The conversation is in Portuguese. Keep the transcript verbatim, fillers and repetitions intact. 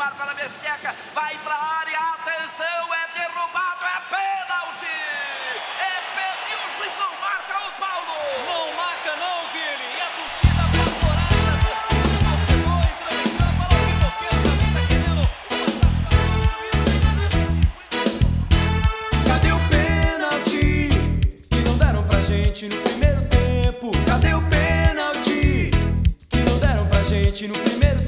ar pela besteca, vai pra área, atenção, é derrubado, é pênalti! É pênalti, o juiz não marca o Paulo! Não marca não, Guilherme, e a torcida apavorada, a torcida do torcedor entrando em campo, olha o pipoqueiro também tá querendo Cadê o pênalti que não deram pra gente no primeiro tempo? Cadê o pênalti que não deram pra gente no primeiro tempo?